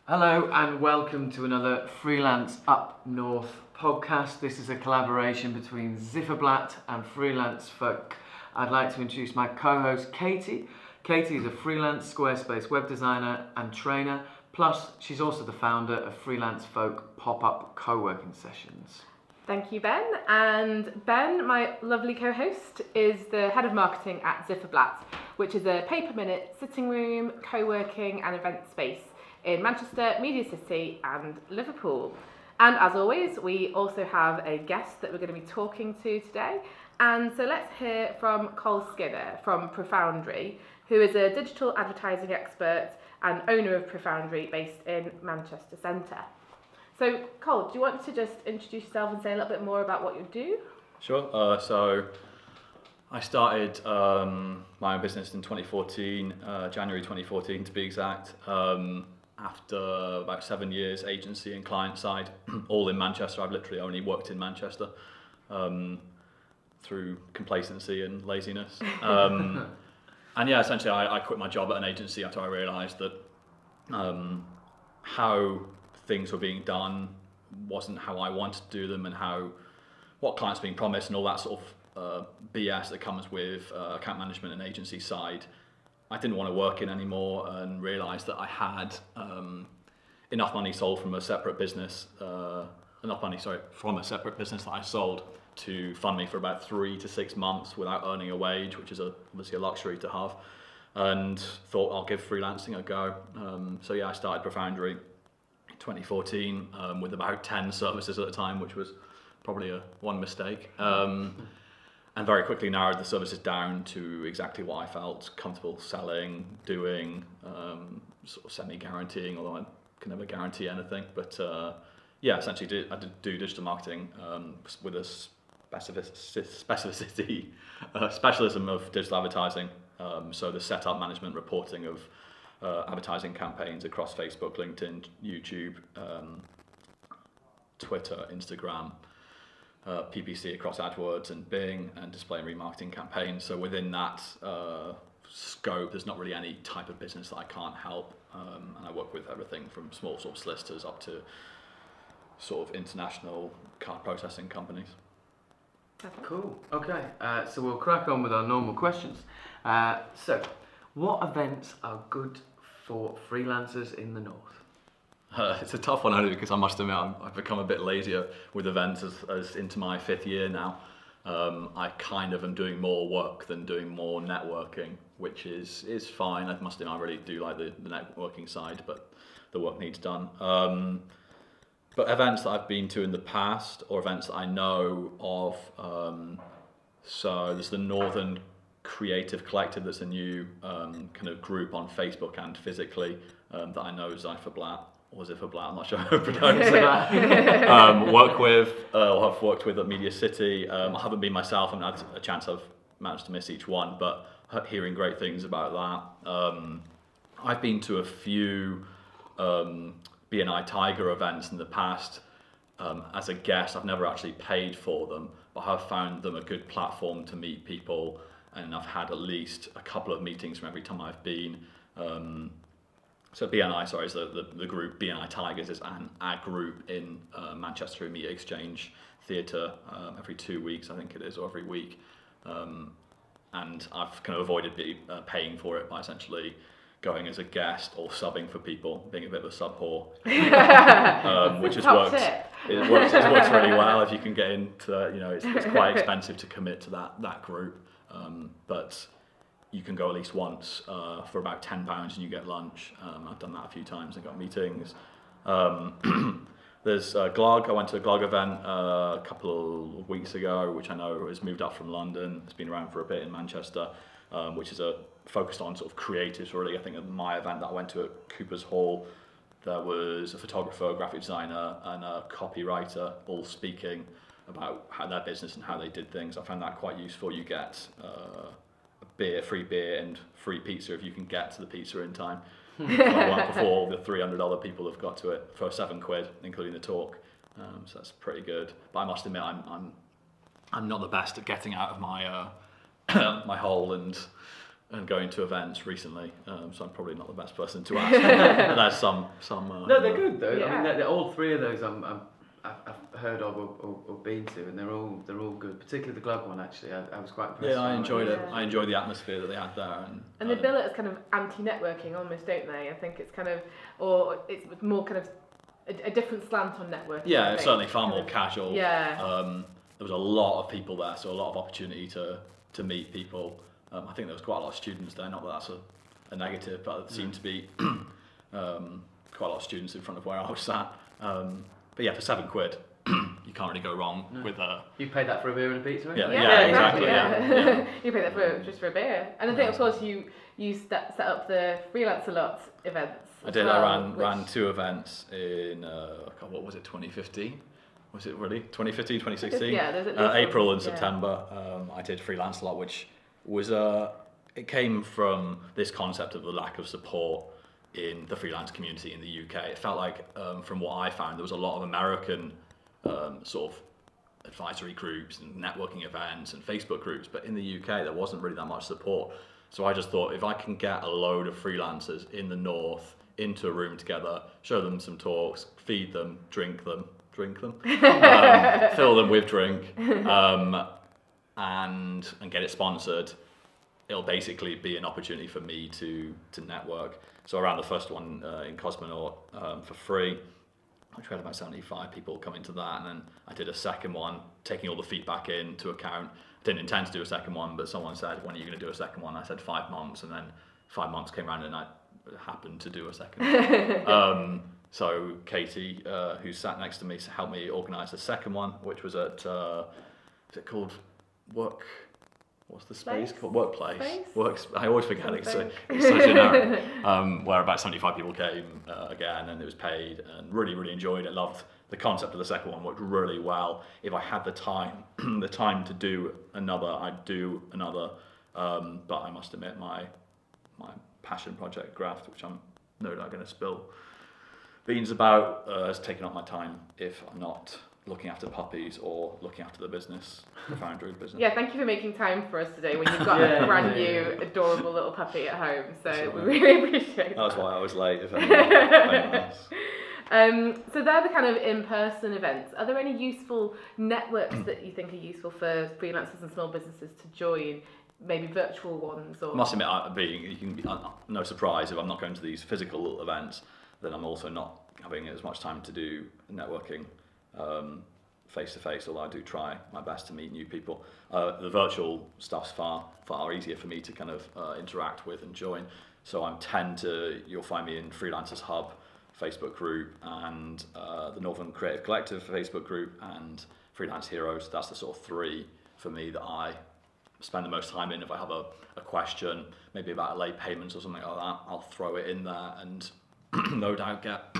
Hello and welcome to another Freelance Up North podcast. This is a collaboration between Zifferblatt and Freelance Folk. I'd like to introduce my co-host Katie. Katie is a freelance Squarespace web designer and trainer, plus she's also the founder of Freelance Folk pop-up co-working sessions. Thank you, Ben. And Ben, my lovely co-host, is the head of marketing at Zifferblatt, which is a pay-per-minute sitting room, co-working and event space in Manchester, Media City and Liverpool. And as always, we also have a guest that we're going to be talking to today. And so let's hear from Cole Skinner from Profoundry, who is a digital advertising expert and owner of Profoundry based in Manchester Centre. So Cole, do you want to just introduce yourself and say a little bit more about what you do? Sure. So I started my own business in 2014, January 2014 to be exact. After about 7 years agency and client side, all in Manchester. I've literally only worked in Manchester through complacency and laziness. And yeah, essentially I quit my job at an agency after I realised that how things were being done wasn't how I wanted to do them, and what clients were being promised and all that sort of BS that comes with account management and agency side. I didn't want to work in anymore, and realised that I had enough money sold from a separate business, from a separate business that I sold to fund me for about 3 to 6 months without earning a wage, which is obviously a luxury to have, and thought I'll give freelancing a go. So yeah, I started Profoundry in 2014 with about 10 services at the time, which was probably one mistake. And very quickly narrowed the services down to exactly what I felt comfortable selling, doing, sort of semi-guaranteeing, although I can never guarantee anything. But yeah, essentially I did do digital marketing with a specialism of digital advertising. So the setup, management, reporting of advertising campaigns across Facebook, LinkedIn, YouTube, Twitter, Instagram, PPC across AdWords and Bing, and display and remarketing campaigns. So within that scope, there's not really any type of business that I can't help, and I work with everything from small sort of solicitors up to sort of international card processing companies. Cool. Okay, so we'll crack on with our normal questions. So, what events are good for freelancers in the north? It's a tough one only because I must admit I've become a bit lazier with events as into my 5th year now. I kind of am doing more work than doing more networking, which is fine. I must admit I really do like the networking side, but the work needs done. But events that I've been to in the past, or events that I know of, so there's the Northern Creative Collective. That's a new kind of group on Facebook and physically that I know Zifferblatt. Or Zifferblatt, I'm not sure how to pronounce it. I've worked with at Media City. I haven't been myself, and had a chance I've managed to miss each one, but hearing great things about that. I've been to a few BNI Tiger events in the past as a guest. I've never actually paid for them, but I've found them a good platform to meet people, and I've had at least a couple of meetings from every time I've been. So BNI, is the group. BNI Tigers is a group in Manchester Media Exchange Theatre every 2 weeks, I think it is, or every week. And I've kind of avoided paying for it by essentially going as a guest or subbing for people, being a bit of a sub whore, which has worked. It works really well if you can get into. It's quite expensive to commit to that group, but you can go at least once for about £10 and you get lunch. I've done that a few times and got meetings. There's GLOG. I went to a GLOG event a couple of weeks ago, which I know has moved up from London. It's been around for a bit in Manchester, which is focused on sort of creatives really. I think at my event that I went to at Cooper's Hall, there was a photographer, a graphic designer and a copywriter all speaking about how their business and how they did things. I found that quite useful. You get free beer and free pizza if you can get to the pizza in time before the 300 other people have got to it for £7, including the talk. So that's pretty good. But I must admit, I'm not the best at getting out of my my hole and and going to events recently, so I'm probably not the best person to ask. But there's some. No, they're good though. Yeah. I mean, they're all three of those I've heard of or been to, and they're all good. Particularly the Glove one, actually. I was quite impressed. Yeah, I enjoyed it. Yeah. I enjoyed the atmosphere that they had there. And they bill it as kind of anti-networking almost, don't they? I think it's kind of, or it's more kind of a different slant on networking. Yeah, I it's think. certainly far Kind more of- casual. Yeah. There was a lot of people there, so a lot of opportunity to meet people. I think there was quite a lot of students there, not that that's a negative, but it seemed to be quite a lot of students in front of where I was sat. But yeah, for £7, you can't really go wrong with You paid that for a beer and a pizza, right? Yeah, exactly. Yeah. You pay that just for a beer. And I think, of course, you set up the Freelance a Lot events. I as did. well, I ran which- 2 events in God, what was it? 2015. Was it really 2015, 2016? Yeah, there's at least April one, and yeah. September. I did Freelance a Lot, which was it came from this concept of the lack of support in the freelance community in the UK. It felt like, from what I found, there was a lot of American sort of advisory groups and networking events and Facebook groups, but in the UK there wasn't really that much support. So I just thought, if I can get a load of freelancers in the north into a room together, show them some talks, feed them, drink them, fill them with drink, and get it sponsored, it'll basically be an opportunity for me to network. So I ran the first one in Cosmonaut for free, which we had about 75 people coming to that, and then I did a second one, taking all the feedback into account. I didn't intend to do a second one, but someone said, when are you going to do a second one? I said 5 months, and then 5 months came around and I happened to do a second one. So Katie, who sat next to me, helped me organise the second one, which was at, is it called Work? What's the space Place? called? Workplace. Space? Works. I always forget it. Something. It's so generic. Where about 75 people came again, and it was paid, and really enjoyed it. Loved the concept of the second one. Worked really well. If I had the time, to do another, I'd do another. But I must admit, my passion project, Graft, which I'm no doubt going to spill beans about, has taken up my time if I'm not looking after puppies or looking after the business, the foundry business. Yeah, thank you for making time for us today when you've got a brand new, adorable little puppy at home. So we really appreciate that. That's why I was late, if anyone else. So they're the kind of in-person events. Are there any useful networks that you think are useful for freelancers and small businesses to join? Maybe virtual ones, or I must admit, you can be no surprise if I'm not going to these physical events, then I'm also not having as much time to do networking face to face. Although I do try my best to meet new people. The virtual stuff's far easier for me to kind of interact with and join. So you'll find me in Freelancers Hub Facebook group and the Northern Creative Collective Facebook group and Freelance Heroes. That's the sort of 3 for me that I spend the most time in. If I have a question, maybe about late payments or something like that, I'll throw it in there and no doubt get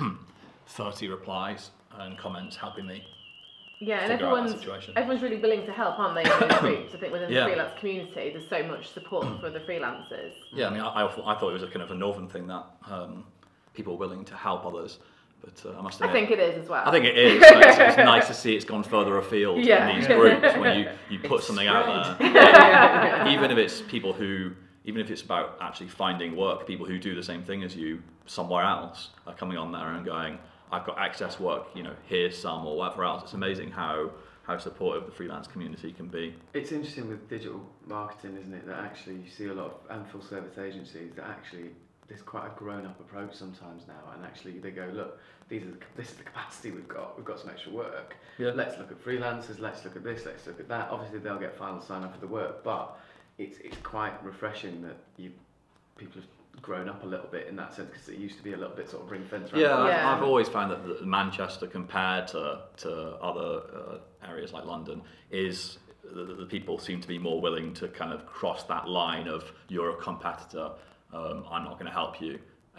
30 replies and comments helping me. yeah, and figure out that situation. everyone's really willing to help, aren't they? In these groups, I think within Yeah. the freelance community, there's so much support for the freelancers. Yeah, I mean, I thought it was a kind of a northern thing that people are willing to help others, but I must I admit, think it is as well. I think it is. It's nice to see it's gone further afield Yeah. in these groups when you put something out there. Even if it's people even if it's about actually finding work, people who do the same thing as you somewhere else are coming on there and going, I've got excess work, here's some or whatever else. It's amazing how supportive the freelance community can be. It's interesting with digital marketing, isn't it, that actually you see a lot of full service agencies that actually there's quite a grown-up approach sometimes now, and actually they go, look, this is the capacity we've got some extra work. Yeah. Let's look at freelancers, let's look at this, let's look at that. Obviously they'll get final sign-off for the work, but it's quite refreshing that people have grown up a little bit in that sense, because it used to be a little bit sort of ring-fenced around. Yeah, Yeah. I've always found that Manchester, compared to other areas like London, is the people seem to be more willing to kind of cross that line of, you're a competitor, I'm not going to help you,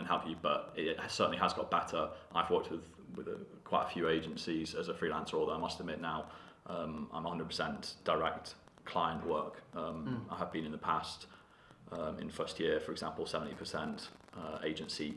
but it certainly has got better. I've worked with quite a few agencies as a freelancer, although I must admit now I'm 100% direct client work. I have been in the past. In first year, for example, 70% agency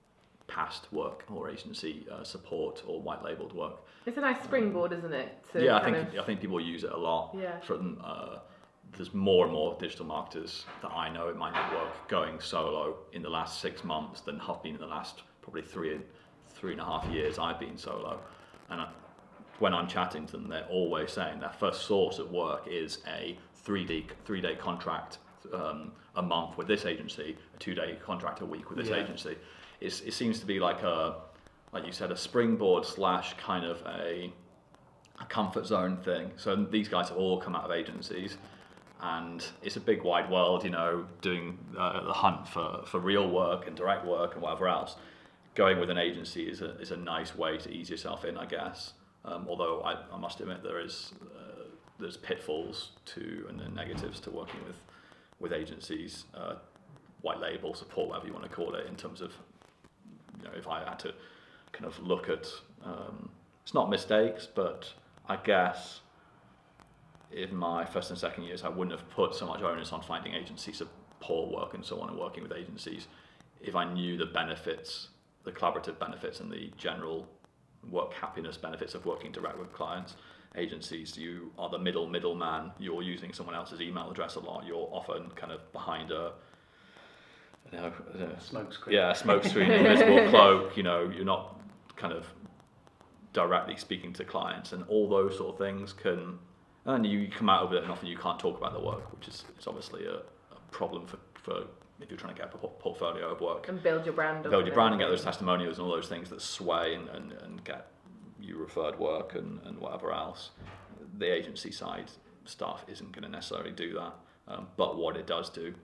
past work or agency support or white labelled work. It's a nice springboard, isn't it? To Yeah, kind I think people use it a lot. Yeah. From there's more and more digital marketers that I know in my network going solo in the last 6 months than have been in the last probably three and a half years I've been solo. And when I'm chatting to them, they're always saying their first source of work is a 3-day contract a month with this agency, a 2-day contract a week with this agency. It seems to be like you said, a springboard / kind of a comfort zone thing. So these guys have all come out of agencies, and it's a big wide world, you know, doing the hunt for real work and direct work and whatever else. Going with an agency is a nice way to ease yourself in, I guess. Although I must admit there's pitfalls to and then negatives to working with agencies, white label support, whatever you want to call it, in terms of, you know, if I had to kind of look at, it's not mistakes, but I guess in my first and second years I wouldn't have put so much onus on finding agency support work and so on and working with agencies if I knew the benefits, the collaborative benefits and the general work happiness benefits of working direct with clients. Agencies, you are the middleman, you're using someone else's email address a lot, you're often kind of behind a smoke screen. Yeah, smoke screen, invisible cloak, you know, you're not kind of directly speaking to clients, and all those sort of things and you come out of it and often you can't talk about the work, which is obviously a problem for if you're trying to get a portfolio of work. And build your brand. Build your brand and get those testimonials and all those things that sway and get you referred work and whatever else. The agency side stuff isn't going to necessarily do that, but what it does do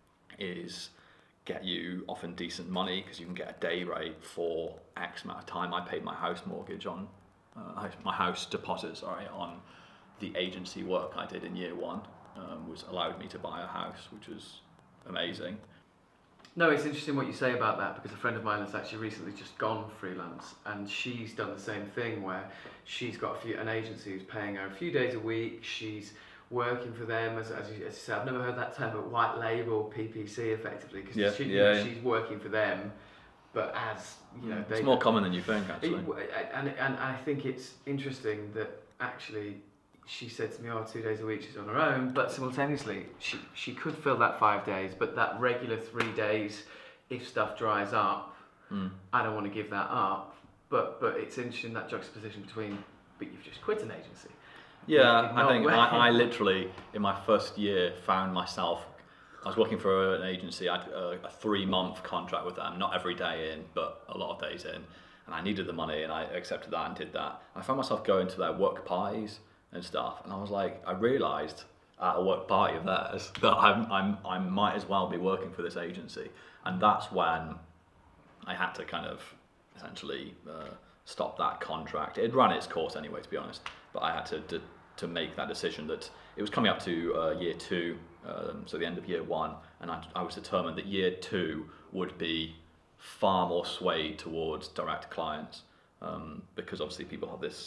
is get you often decent money, because you can get a day rate for X amount of time. I paid my house mortgage on my house deposit, on the agency work I did in year 1, was allowed me to buy a house, which was amazing. No, it's interesting what you say about that, because a friend of mine has actually recently just gone freelance, and she's done the same thing where she's got an agency who's paying her a few days a week. She's working for them as you said. I've never heard that term, but white label PPC effectively, because she's working for them, but as you know, it's more common than you think, actually. And I think it's interesting that actually she said to me, 2 days a week she's on her own, but simultaneously she could fill that 5 days, but that regular 3 days, if stuff dries up, I don't want to give that up. But it's interesting, that juxtaposition between, but you've just quit an agency. Yeah, I think I literally, in my first year, found myself, I was working for an agency. I had a 3-month contract with them, not every day in, but a lot of days in, and I needed the money, and I accepted that and did that. I found myself going to their work parties and stuff, and I was like, I realised at a work party of theirs that I might as well be working for this agency, and that's when I had to kind of essentially stop that contract. It ran its course anyway, to be honest, but I had to make that decision. That it was coming up to year 2, so the end of year 1, and I was determined that year 2 would be far more swayed towards direct clients, because obviously people have this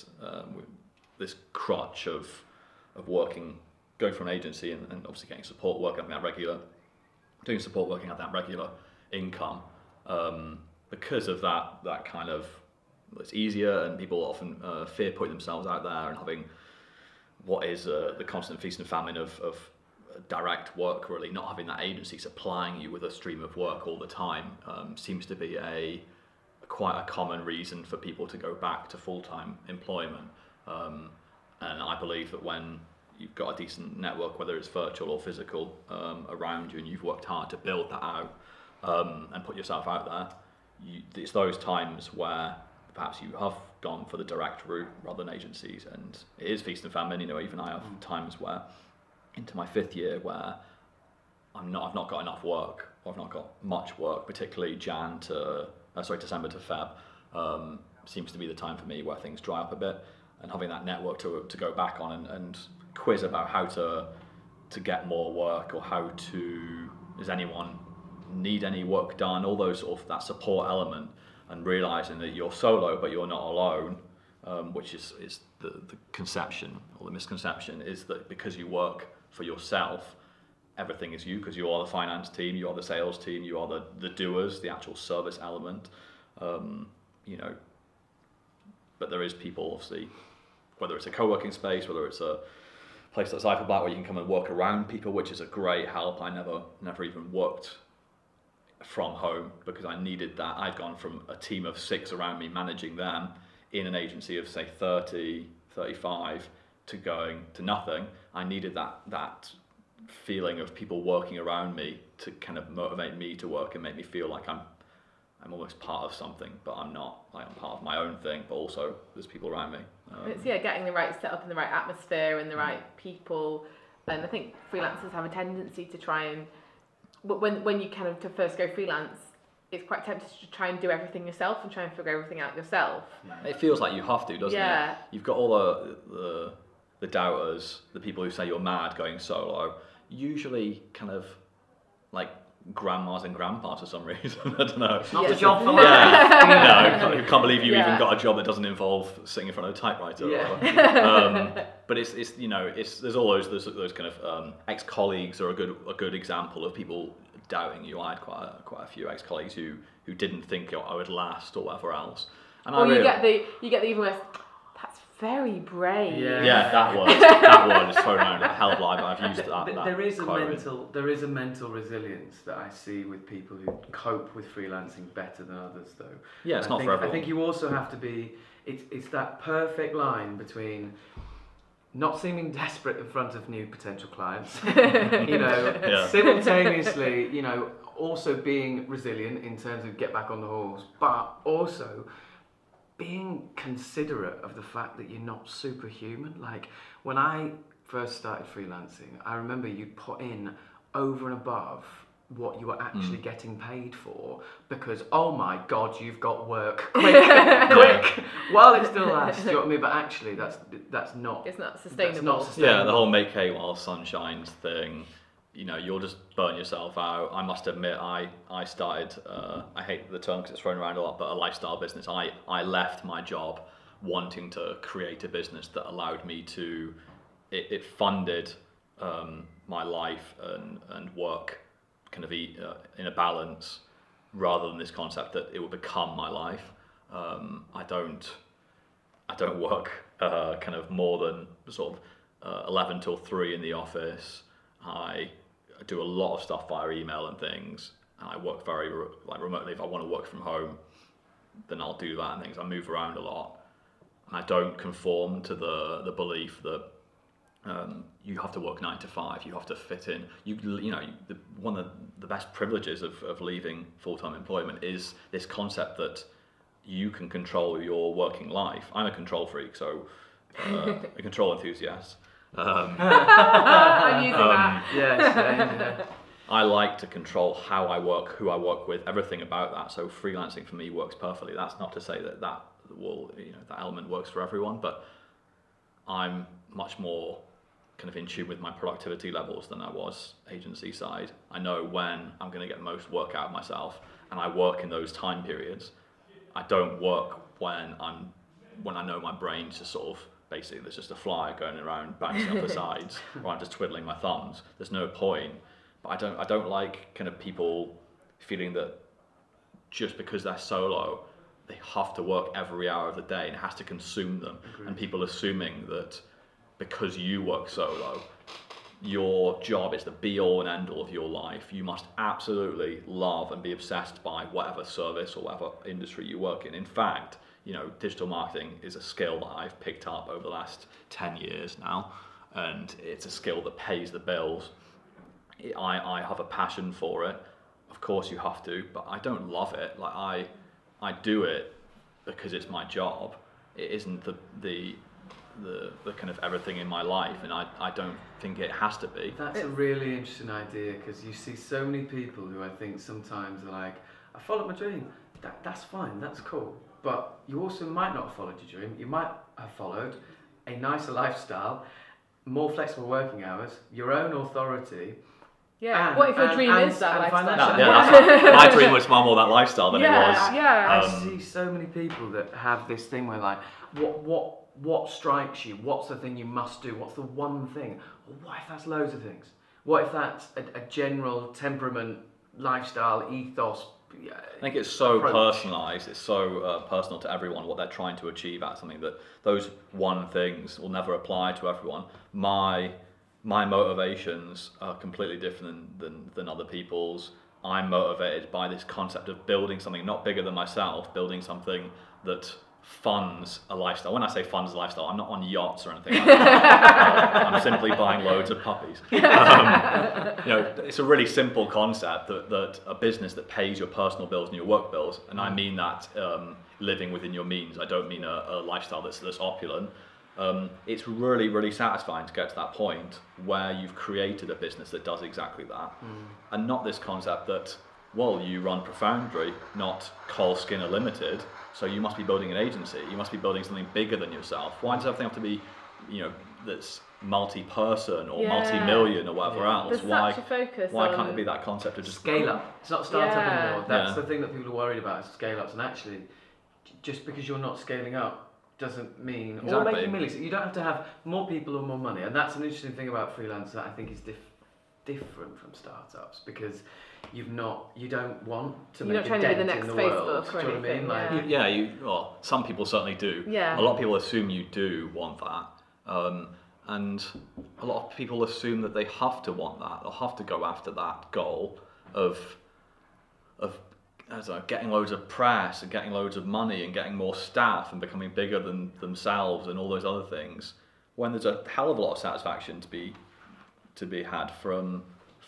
crutch of working, going from an agency and obviously getting support work, having that regular, doing support working at that regular income, because of that kind of, it's easier, and people often fear putting themselves out there and having what is the constant feast and famine of direct work, really. Not having that agency supplying you with a stream of work all the time seems to be quite a common reason for people to go back to full-time employment. And I believe that when you've got a decent network, whether it's virtual or physical, around you, and you've worked hard to build that out and put yourself out there, it's those times where perhaps you have gone for the direct route rather than agencies, and it is feast and famine. You know, even I have times where, into my 5th year, where I've not got enough work, or I've not got much work, particularly December to Feb, seems to be the time for me where things dry up a bit, and having that network to go back on and quiz about how to get more work, or does anyone need any work done, all those sort of, that support element, and realizing that you're solo but you're not alone, which is the conception, or the misconception, is that because you work for yourself, everything is you, because you are the finance team, you are the sales team, you are the doers, the actual service element, you know. But there is people, obviously, whether it's a co-working space, whether it's a place like Zypher Black where you can come and work around people, which is a great help. I never even worked from home because I needed that. I'd gone from a team of 6 around me managing them in an agency of say 30, 35 to going to nothing. I needed that feeling of people working around me to kind of motivate me to work and make me feel like I'm almost part of something, but I'm not. Like I'm part of my own thing, but also there's people around me. It's getting the right setup and the right atmosphere and the right people. And I think freelancers have a tendency to try and, when you kind of to first go freelance, it's quite tempting to try and do everything yourself and try and figure everything out yourself. It feels like you have to, doesn't Yeah. it? You've got all the doubters, the people who say you're mad going solo, usually kind of like grandmas and grandpas for some reason. I don't know. It's not Yeah. the job for Yeah. No, I can't believe you Yeah. even got a job that doesn't involve sitting in front of a typewriter. Yeah. But it's you know there's all those kind of ex-colleagues are a good example of people doubting you. I had quite a few ex-colleagues who didn't think I would last or whatever else. And Or you get the even worse. That's very brave. Yeah. that word is thrown around a hell of a lot. I've used that. There is quite a mental resilience that I see with people who cope with freelancing better than others, though. Yeah, it's I not think, for everyone. I think you also have to be. It's that perfect line between not seeming desperate in front of new potential clients, Yeah. simultaneously, also being resilient in terms of get back on the horse, but also being considerate of the fact that you're not superhuman. Like when I first started freelancing, I remember you'd put in over and above what you were actually getting paid for because, oh my God, you've got work, quick, while it still lasts, you know what I mean? But actually that's not... It's not sustainable. That's not sustainable. Yeah, the whole make hay while sun shines thing, you'll just burn yourself out. I must admit, I started, I hate the term because it's thrown around a lot, but a lifestyle business. I left my job wanting to create a business that allowed me to, it funded my life and work kind of in a balance rather than this concept that it will become my life. I don't work kind of more than sort of 11 till 3 in the office. I do a lot of stuff via email and things, and I work very remotely. If I want to work from home, then I'll do that and things. I move around a lot. I don't conform to the belief that you have to work 9 to 5. You have to fit in. One of the best privileges of leaving full-time employment is this concept that you can control your working life. I'm a control freak, so a control enthusiast. I'm using that. Yeah. I like to control how I work, who I work with, everything about that. So freelancing for me works perfectly. That's not to say that that element works for everyone, but I'm much more kind of in tune with my productivity levels than I was agency side. I know when I'm going to get most work out of myself, and I work in those time periods. I don't work when I know my brain's just sort of basically there's just a fly going around bouncing off the sides, or I'm just twiddling my thumbs. There's no point. But I don't like kind of people feeling that just because they're solo, they have to work every hour of the day and it has to consume them. Agreed. And people assuming that because you work solo, your job is the be-all and end-all of your life. You must absolutely love and be obsessed by whatever service or whatever industry you work in. In fact, digital marketing is a skill that I've picked up over the last 10 years now, and it's a skill that pays the bills. I have a passion for it. Of course you have to, but I don't love it. Like I do it because it's my job. It isn't the kind of everything in my life, and I don't think it has to be. That's a really interesting idea because you see so many people who I think sometimes are like, I followed my dream. That's fine, that's cool. But you also might not have followed your dream. You might have followed a nicer lifestyle, more flexible working hours, your own authority. Yeah. What if your dream is that lifestyle? My dream was far more that lifestyle than it was. Yeah. I see so many people that have this thing where like, what strikes you? What's the thing you must do? What's the one thing? Well, what if that's loads of things? What if that's a general temperament, lifestyle, ethos? I think it's so personalised, it's so personal to everyone what they're trying to achieve at something, that those one things will never apply to everyone. My my motivations are completely different than other people's. I'm motivated by this concept of building something not bigger than myself, building something that funds a lifestyle. When I say funds a lifestyle, I'm not on yachts or anything like that. I'm simply buying loads of puppies. It's a really simple concept that a business that pays your personal bills and your work bills, and I mean that living within your means. I don't mean a lifestyle that's opulent. It's really, really satisfying to get to that point where you've created a business that does exactly that, and not this concept that, well, you run Profoundry, not Cole Skinner Limited, so you must be building an agency. You must be building something bigger than yourself. Why does everything have to be, that's multi-person or multi-million or whatever else? There's such a focus why on can't it be that concept of just scale up? It's not startup anymore. That's Yeah. the thing that people are worried about, is scale ups. And actually, just because you're not scaling up doesn't mean, or Exactly. making millions, you don't have to have more people or more money. And that's an interesting thing about freelance that I think is different from startups, because you don't want to You're make not a trying to be dent the in next the world. Facebook or Do you know what I mean? anything, Like, Well, some people certainly do. Yeah. A lot of people assume you do want that. And a lot of people assume that they have to want that. They'll have to go after that goal of I don't know, getting loads of press and getting loads of money and getting more staff and becoming bigger than themselves and all those other things, when there's a hell of a lot of satisfaction to be had from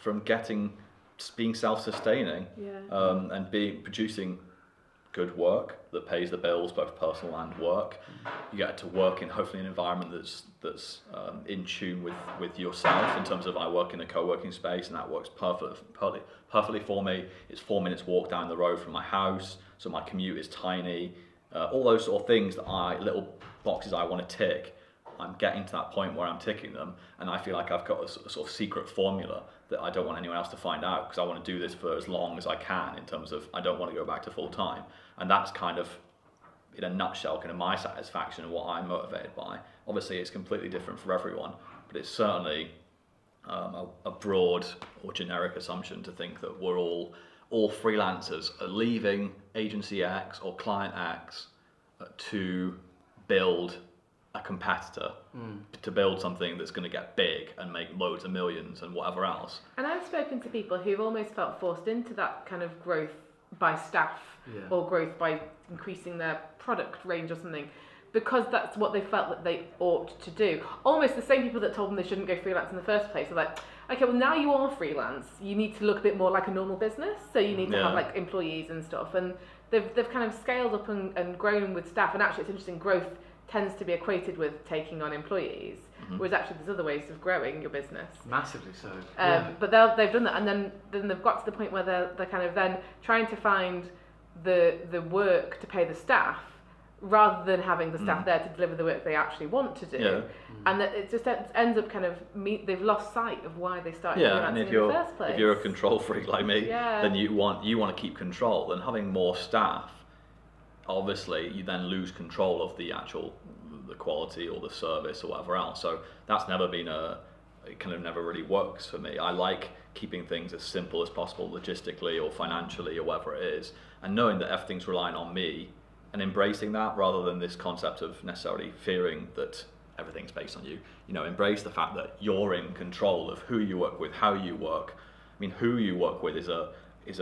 being self-sustaining, and producing good work that pays the bills, both personal and work. You get to work in hopefully an environment that's in tune with yourself, in terms of, I work in a co-working space and that works perfectly for me. It's 4 minutes walk down the road from my house, so my commute is tiny. All those sort of things little boxes I want to tick, I'm getting to that point where I'm ticking them, and I feel like I've got a sort of secret formula that I don't want anyone else to find out, because I want to do this for as long as I can, in terms of I don't want to go back to full time. And that's kind of, in a nutshell, kind of my satisfaction and what I'm motivated by. Obviously it's completely different for everyone, but it's certainly a broad or generic assumption to think that we're all freelancers are leaving agency X or client X to build a competitor, to build something that's going to get big and make loads of millions and whatever else. And I've spoken to people who've almost felt forced into that kind of growth by staff, or growth by increasing their product range or something, because that's what they felt that they ought to do. Almost the same people that told them they shouldn't go freelance in the first place are like, okay, well, now you are freelance, you need to look a bit more like a normal business, so you need to have like employees and stuff. And they've kind of scaled up and grown with staff. And actually it's interesting, growth tends to be equated with taking on employees, whereas actually there's other ways of growing your business. massively so. But they've done that, and then they've got to the point where they're kind of then trying to find the work to pay the staff, rather than having the staff there to deliver the work they actually want to do. And that it just ends up kind of they've lost sight of why they started freelancing in the first place. If you're a control freak like me, then you want to keep control, and having more staff, obviously you then lose control of the quality or the service or whatever else. So that's never been it kind of never really works for me. I like keeping things as simple as possible logistically or financially or whatever it is, and knowing that everything's relying on me and embracing that, rather than this concept of necessarily fearing that everything's based on you. Embrace the fact that you're in control of who you work with, how you work. I mean, who you work with is a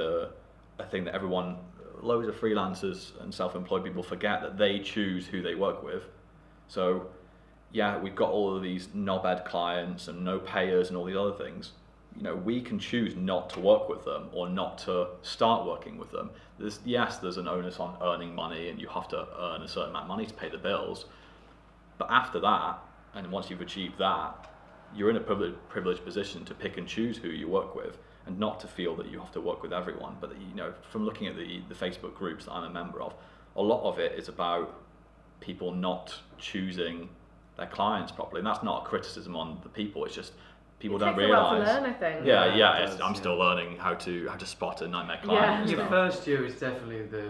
thing that loads of freelancers and self-employed people forget, that they choose who they work with. So we've got all of these knobhead clients and no payers and all these other things. We can choose not to work with them or not to start working with them. There's an onus on earning money, and you have to earn a certain amount of money to pay the bills. But after that, and once you've achieved that, you're in a privileged position to pick and choose who you work with, and not to feel that you have to work with everyone. But from looking at the Facebook groups that I'm a member of, a lot of it is about people not choosing their clients properly, and that's not a criticism on the people. It's just people don't realise. It takes a while to learn, I think. I'm still learning how to spot a nightmare client. Your first year is definitely the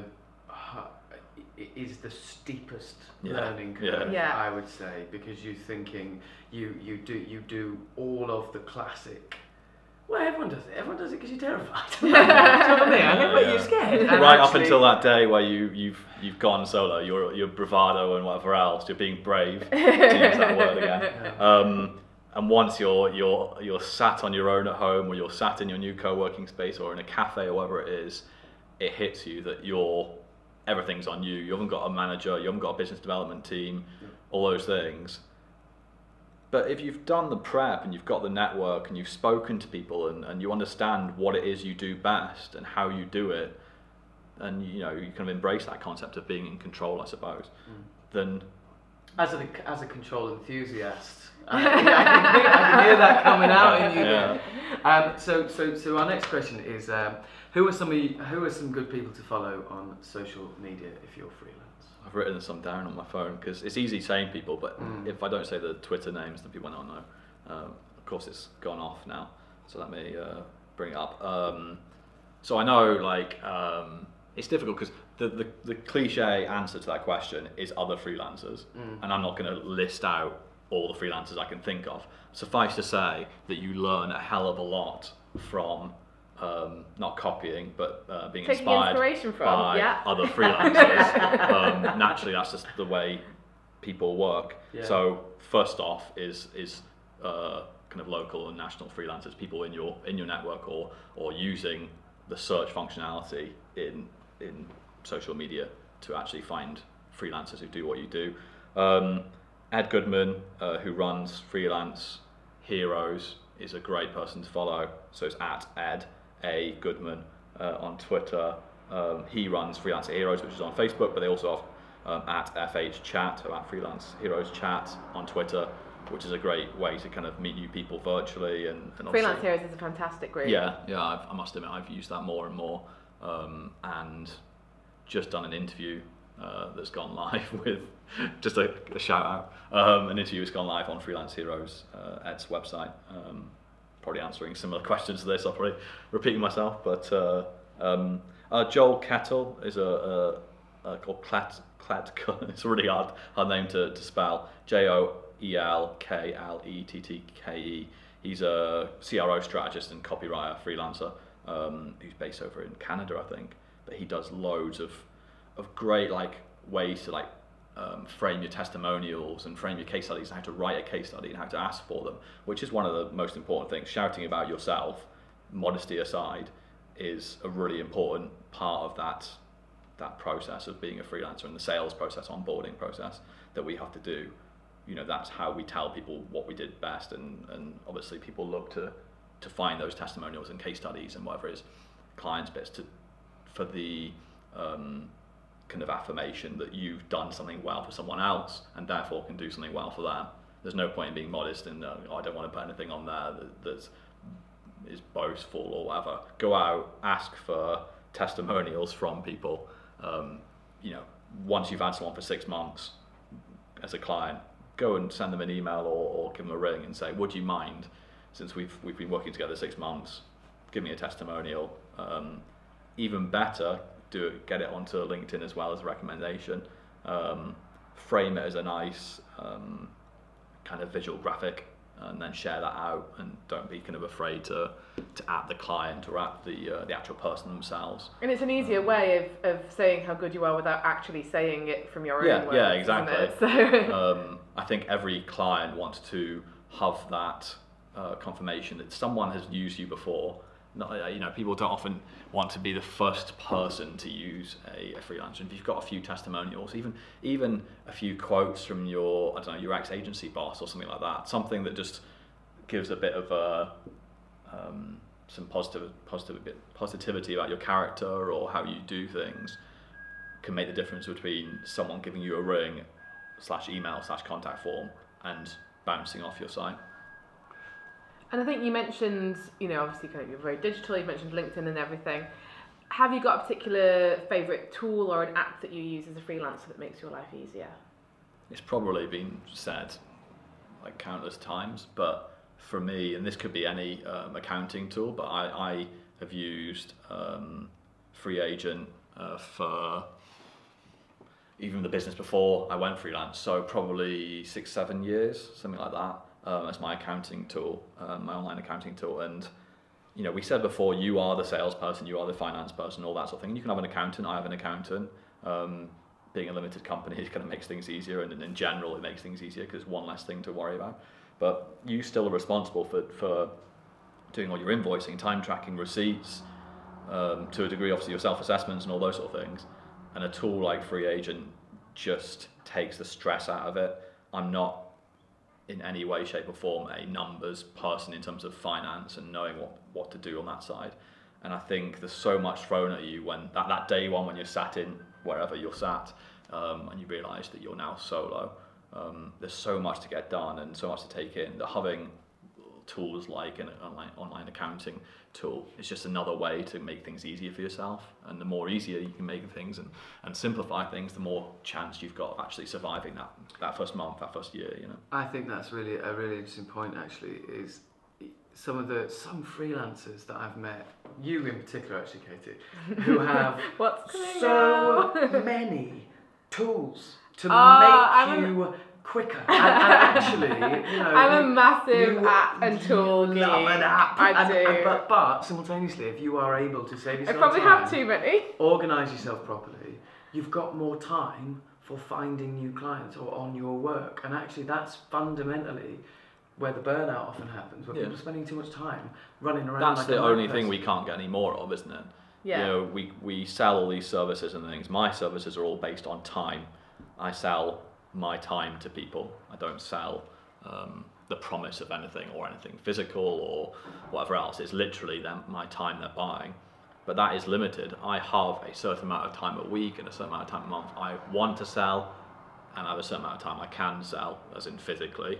steepest learning curve, I would say, because you're thinking you do all of the classic. Well, everyone does it. Everyone does it because you're terrified. Do you know what I mean? But you're scared. And right up until that day where you've gone solo, your bravado and whatever else, you're being brave, to use that word again. And once you're sat on your own at home, or you're sat in your new co-working space, or in a cafe, or whatever it is, it hits you that everything's on you. You haven't got a manager, you haven't got a business development team, all those things. But if you've done the prep and you've got the network and you've spoken to people and you understand what it is you do best and how you do it, and you kind of embrace that concept of being in control, I suppose, then as a control enthusiast, I can hear that coming out in you. Yeah. So our next question is, who are some good people to follow on social media if you're freelance? I've written some down on my phone because it's easy saying people, but if I don't say the Twitter names, then people don't know. Of course, it's gone off now, so let me bring it up. So I know, it's difficult because the cliche answer to that question is other freelancers, and I'm not going to list out all the freelancers I can think of. Suffice to say that you learn a hell of a lot from not copying, but being taking inspired inspiration from by other freelancers. Naturally, that's just the way people work. Yeah. So first off is kind of local and national freelancers, people in your network, or using the search functionality in social media to actually find freelancers who do what you do. Ed Goodman, who runs Freelance Heroes, is a great person to follow. So it's at Ed A Goodman on Twitter. He runs Freelance Heroes, which is on Facebook, but they also have at FH Chat, or at Freelance Heroes Chat on Twitter, which is a great way to kind of meet new people virtually. And Freelance Heroes is a fantastic group. Yeah, I must admit I've used that more and more, and just done an interview that's gone live with, just a shout out, an interview that's gone live on Freelance Heroes, Ed's website, probably answering similar questions to this. I'll probably repeating myself, but Joel Kettle is called Klettke. It's a really hard name to spell. JoelKlettke. He's a CRO strategist and copywriter freelancer who's based over in Canada, I think. But he does loads of great ways to frame your testimonials and frame your case studies, and how to write a case study and how to ask for them, which is one of the most important things. Shouting about yourself, modesty aside, is a really important part of that process of being a freelancer, and the sales process, onboarding process that we have to do. That's how we tell people what we did best, and obviously people look to find those testimonials and case studies and whatever it is, clients bits, for the kind of affirmation that you've done something well for someone else and therefore can do something well for them. There's no point in being modest and I don't want to put anything on there that is boastful or whatever. Go out, ask for testimonials from people. Once you've had someone for 6 months as a client, go and send them an email or give them a ring and say, would you mind, since we've been working together 6 months, give me a testimonial. Even better, get it onto LinkedIn as well as a recommendation. Frame it as a nice kind of visual graphic, and then share that out, and don't be kind of afraid to at the client or at the actual person themselves. And it's an easier way of saying how good you are without actually saying it from your own words. Yeah, exactly. So I think every client wants to have that confirmation that someone has used you before. People don't often want to be the first person to use a freelancer. If you've got a few testimonials, even a few quotes from your ex-agency boss or something like that, something that just gives a bit of some positivity about your character or how you do things, can make the difference between someone giving you a ring /email /contact form and bouncing off your site. And I think you mentioned, obviously kind of you're very digital, you mentioned LinkedIn and everything. Have you got a particular favourite tool or an app that you use as a freelancer that makes your life easier? It's probably been said countless times, but for me, and this could be any accounting tool, but I have used Free Agent for even the business before I went freelance, so probably 6-7 years, something like that. As my accounting tool, my online accounting tool. And we said before, you are the salesperson, you are the finance person, all that sort of thing. You can have an accountant, I have an accountant. Being a limited company, it kind of makes things easier, and in general it makes things easier because one less thing to worry about. but you still are responsible for doing all your invoicing, time tracking, receipts, to a degree, obviously your self-assessments and all those sort of things. And a tool like Free Agent just takes the stress out of it. I'm not in any way, shape or form a numbers person in terms of finance and knowing what to do on that side. And I think there's so much thrown at you when that day one when you're sat in wherever you're sat, and you realise that you're now solo. There's so much to get done and so much to take in that having tools like an online accounting tool is just another way to make things easier for yourself. And the more easier you can make things and simplify things, the more chance you've got of actually surviving that first month, that first year, you know. I think that's really a really interesting point actually, is some freelancers that I've met, you in particular actually, Katie, who have so many tools to make you quicker. And actually, you know, I'm a massive app and tool geek. Love an app. I do. But simultaneously, if you are able to save I yourself probably time, have too many. organise yourself properly, you've got more time for finding new clients or on your work. And actually, that's fundamentally where the burnout often happens, where people are spending too much time running around. That's like the a only mad thing person. we can't get any more of, isn't it? Yeah. You know, we sell all these services and things. My services are all based on time. I sell my time to people. I don't sell the promise of anything or anything physical or whatever else. It's literally my time they're buying. But that is limited. I have a certain amount of time a week and a certain amount of time a month I want to sell, and I have a certain amount of time I can sell, as in physically.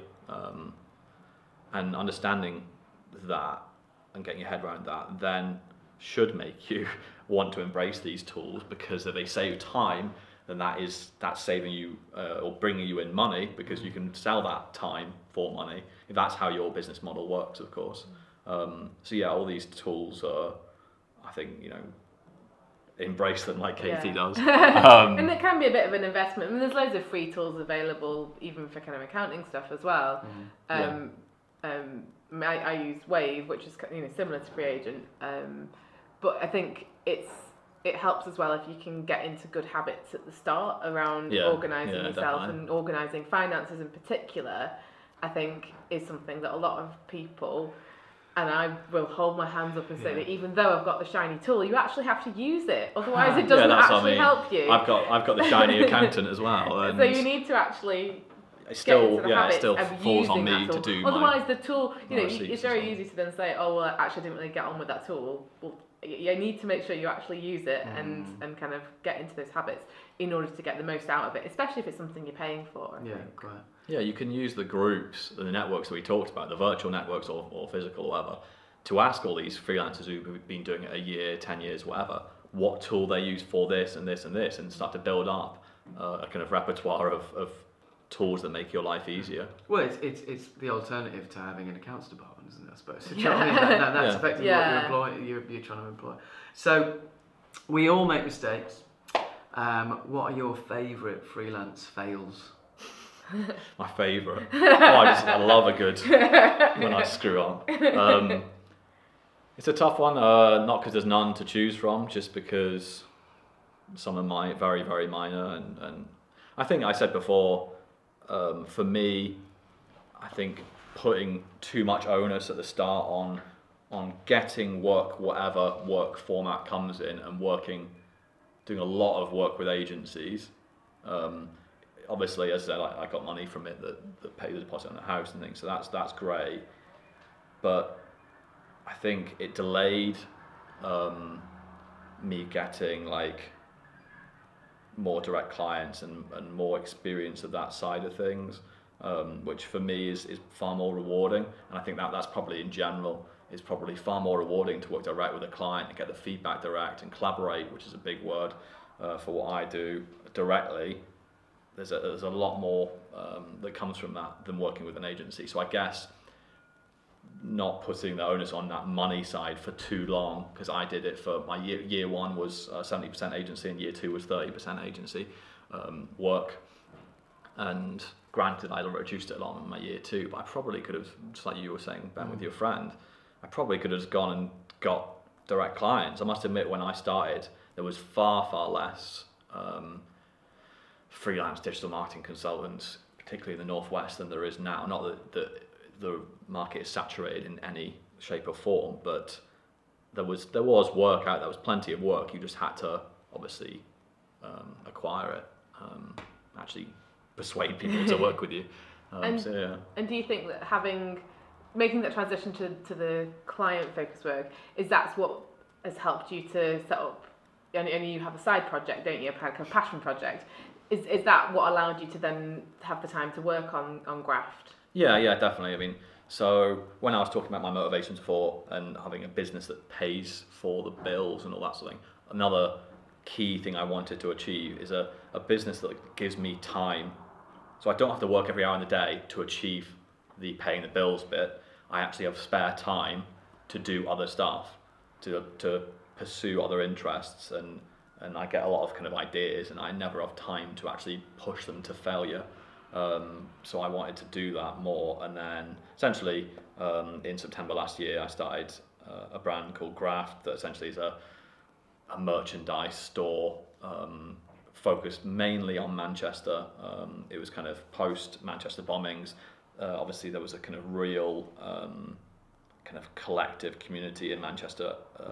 And understanding that and getting your head around that then should make you want to embrace these tools, because if they save time, then that's saving you or bringing you in money, because you can sell that time for money, if that's how your business model works, of course. So yeah, all these tools are, I think, you know, embrace them like Katie does. And it can be a bit of an investment. I mean, there's loads of free tools available, even for kind of accounting stuff as well. I use Wave, which is, you know, similar to Free Agent, but I think it helps as well if you can get into good habits at the start around organising yourself, definitely. And organising finances in particular, I think is something that a lot of people, and I will hold my hands up and say that even though I've got the shiny tool, you actually have to use it, otherwise it doesn't actually help you. I've got the shiny accountant as well. And so you need to actually it still falls on me to do. Otherwise, the tool, you know, it's very easy to then say, oh well, actually I didn't really get on with that tool. Well, you need to make sure you actually use it and kind of get into those habits in order to get the most out of it, especially if it's something you're paying for. Yeah, you can use the groups, the networks that we talked about, the virtual networks or physical or whatever, to ask all these freelancers who've been doing it a year, 10 years, whatever, what tool they use for this and this and this, and start to build up a kind of repertoire of tools that make your life easier. Well, it's the alternative to having an accounts department, isn't it, I suppose? You know what I mean? That's effectively what you're trying to employ. So we all make mistakes. What are your favourite freelance fails? My favourite. I love a good when I screw on. It's a tough one, not because there's none to choose from, just because some of my very, very minor, and I think I said before, for me, I think putting too much onus at the start on getting work, whatever work format comes in, and doing a lot of work with agencies. Obviously, as I said, I got money from it that paid the deposit on the house and things, so that's great. But I think it delayed me getting like more direct clients and more experience of that side of things, which for me is far more rewarding. And I think that's probably in general is probably far more rewarding to work direct with a client and get the feedback direct and collaborate, which is a big word for what I do directly. There's a lot more that comes from that than working with an agency. So I guess not putting the onus on that money side for too long, because I did it for my year one was 70% agency and year two was 30% agency work. And granted, I reduced it a lot in my year two, but I probably could have, just like you were saying, Ben, with your friend, I probably could have just gone and got direct clients. I must admit, when I started, there was far, far less freelance digital marketing consultants, particularly in the Northwest, than there is now. Not that the market is saturated in any shape or form, but there was work out. There was plenty of work. You just had to obviously acquire it, actually persuade people to work with you. And do you think that making that transition to the client focused work, that's what has helped you to set up? And you have a side project, don't you? A passion project. Is that what allowed you to then have the time to work on Graft? Yeah, definitely. I mean, so when I was talking about my motivations for and having a business that pays for the bills and all that sort of thing, another key thing I wanted to achieve is a business that gives me time. So I don't have to work every hour in the day to achieve the paying the bills bit. I actually have spare time to do other stuff, to pursue other interests, and I get a lot of kind of ideas, and I never have time to actually push them to failure. So I wanted to do that more, and then essentially in September last year I started a brand called Graft that essentially is a merchandise store focused mainly on Manchester. It was kind of post Manchester bombings. Obviously there was a kind of real kind of collective community in Manchester.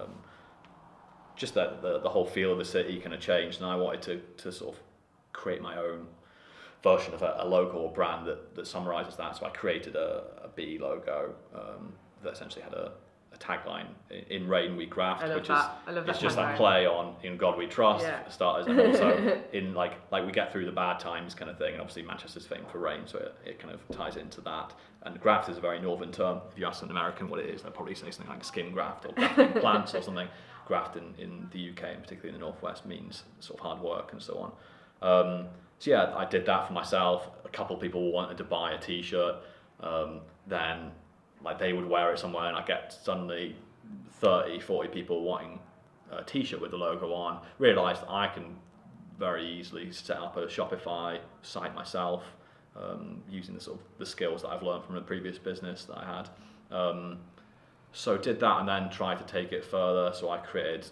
Just that the whole feel of the city kind of changed, and I wanted to sort of create my own version of a logo or brand that summarises that. So I created a B logo that essentially had a tagline, "In rain we graft," which is just that play on "In God we trust" for starters, and also in like we get through the bad times kind of thing. And obviously Manchester's famed for rain, so it kind of ties into that. And graft is a very northern term. If you ask an American what it is, they'll probably say something like skin graft or grafting plants or something. Graft in the UK and particularly in the Northwest means sort of hard work and so on. So yeah, I did that for myself. A couple of people wanted to buy a t-shirt. Then like they would wear it somewhere, and I get suddenly 30, 40 people wanting a t-shirt with the logo on. Realised I can very easily set up a Shopify site myself, using the skills that I've learned from the previous business that I had. So did that, and then tried to take it further. So I created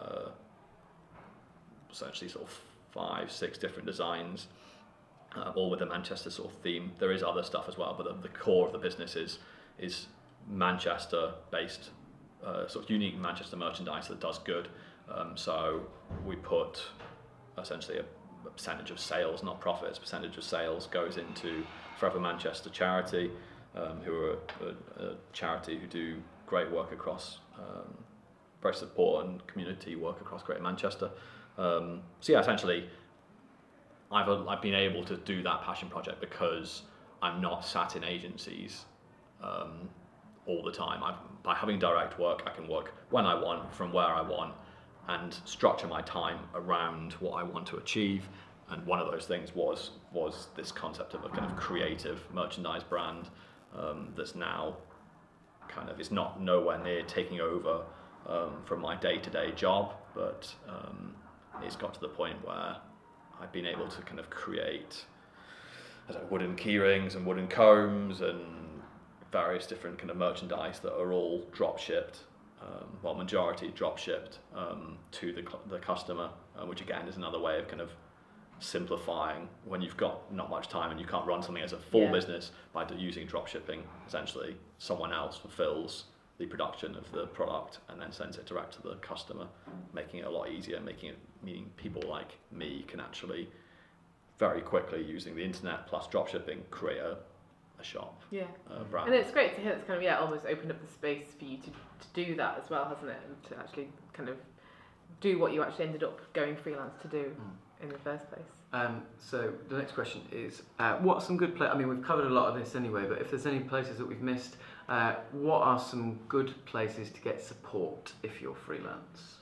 essentially sort of 5, 6 different designs, all with a Manchester sort of theme. There is other stuff as well, but the core of the business is Manchester-based, sort of unique Manchester merchandise that does good. So we put essentially a percentage of sales, not profits, percentage of sales goes into Forever Manchester charity, who are a charity who do great work across, very support and community work across Greater Manchester. So yeah, essentially, I've been able to do that passion project because I'm not sat in agencies all the time. By having direct work, I can work when I want, from where I want, and structure my time around what I want to achieve. And one of those things was this concept of a kind of creative merchandise brand that's now kind of, it's not nowhere near taking over from my day-to-day job, but it's got to the point where I've been able to kind of create wooden key rings and wooden combs and various different kind of merchandise that are all drop shipped, well, majority drop shipped to the customer, which again is another way of kind of simplifying when you've got not much time and you can't run something as a full business. By using drop shipping, essentially someone else fulfills the production of the product and then sends it direct to the customer, making it a lot easier, meaning people like me can actually very quickly, using the internet plus drop shipping, create a shop, brand. And it's great to hear it's kind of almost opened up the space for you to do that as well, hasn't it? And to actually kind of do what you actually ended up going freelance to do in the first place. So the next question is, what's some good places? I mean, we've covered a lot of this anyway, but if there's any places that we've missed, what are some good places to get support if you're freelance?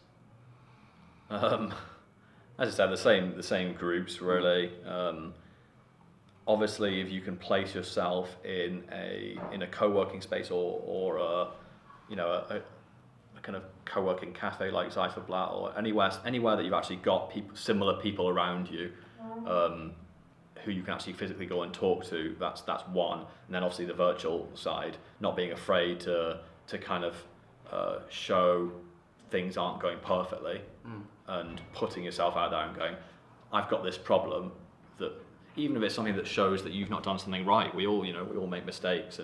As I said, the same groups really. Obviously, if you can place yourself in a co-working space or a kind of co-working cafe like Zifferblatt, or anywhere that you've actually got similar people around you, who you can actually physically go and talk to, that's one. And then obviously the virtual side, not being afraid to kind of show things aren't going perfectly, and putting yourself out there and going, I've got this problem, that even if it's something that shows that you've not done something right, we all make mistakes, and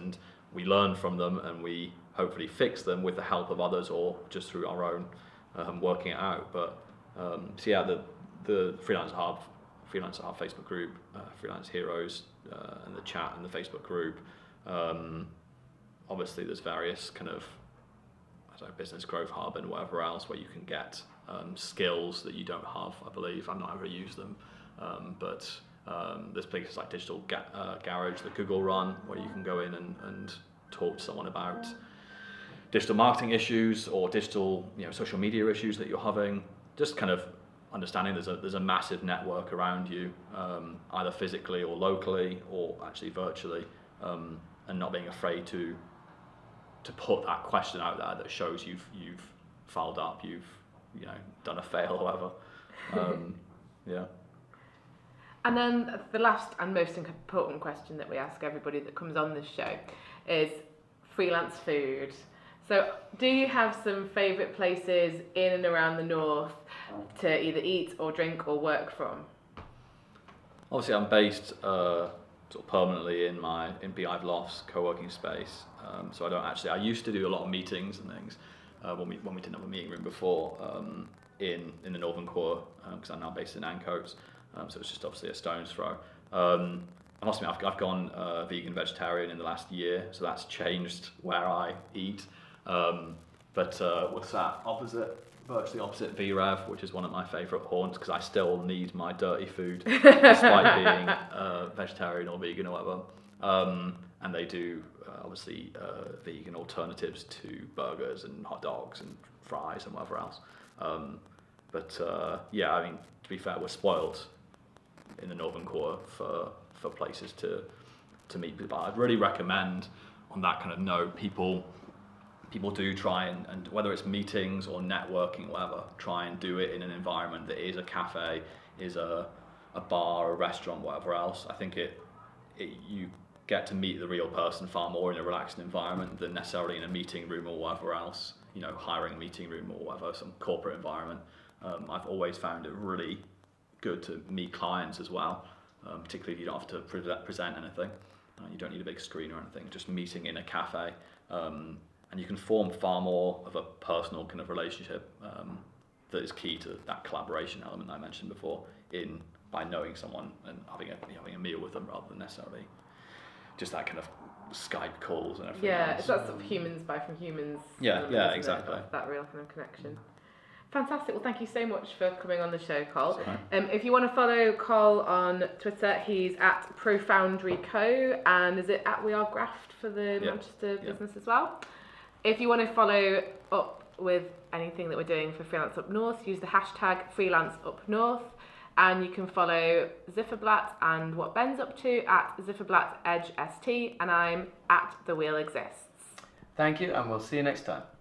we learn from them and we hopefully fix them with the help of others or just through our own working it out. But so yeah, the Freelancer Hub Facebook group, Freelance Heroes, and the chat and the Facebook group. Obviously, there's various kind of Business Growth Hub and whatever else where you can get skills that you don't have. I believe I've not ever used them, but there's places like Digital Garage that Google run where you can go in and talk to someone about digital marketing issues or digital, social media issues that you're having. Just kind of understanding there's a massive network around you, either physically or locally or actually virtually, and not being afraid to put that question out there that shows you've fouled up, you've done a fail or whatever. Yeah. And then the last and most important question that we ask everybody that comes on this show is freelance food. So do you have some favourite places in and around the north to either eat or drink or work from? Obviously I'm based sort of permanently in Beehive Lofts co-working space, so I used to do a lot of meetings and things when we didn't have a meeting room before in the Northern Core, because I'm now based in Ancoats, so it's just obviously a stone's throw. I must admit I've gone vegan vegetarian in the last year, so that's changed where I eat. But what's that? Virtually opposite VREV, which is one of my favourite haunts because I still need my dirty food despite being vegetarian or vegan or whatever. And they do obviously vegan alternatives to burgers and hot dogs and fries and whatever else. Yeah, I mean, to be fair, we're spoiled in the Northern Core for places to meet people. I'd really recommend on that kind of note, people do try and whether it's meetings or networking, whatever, try and do it in an environment that is a cafe, is a bar, a restaurant, whatever else. I think you get to meet the real person far more in a relaxed environment than necessarily in a meeting room or whatever else, hiring a meeting room or whatever, some corporate environment. I've always found it really good to meet clients as well, particularly if you don't have to present anything. You don't need a big screen or anything, just meeting in a cafe. And you can form far more of a personal kind of relationship that is key to that collaboration element I mentioned before, by knowing someone and having a meal with them rather than necessarily just that kind of Skype calls and everything. Yeah, else. it's that sort of humans buy from humans. Yeah, exactly. That real kind of connection. Fantastic. Well, thank you so much for coming on the show, Col. Right. If you want to follow Col on Twitter, he's at Profoundry Co. And is it at We Are Graft for the Manchester business as well? If you want to follow up with anything that we're doing for Freelance Up North, use the hashtag FreelanceUpNorth, and you can follow Zifferblatt and what Ben's up to at ZifferblattEdgeST, and I'm at The Wheel Exists. Thank you, and we'll see you next time.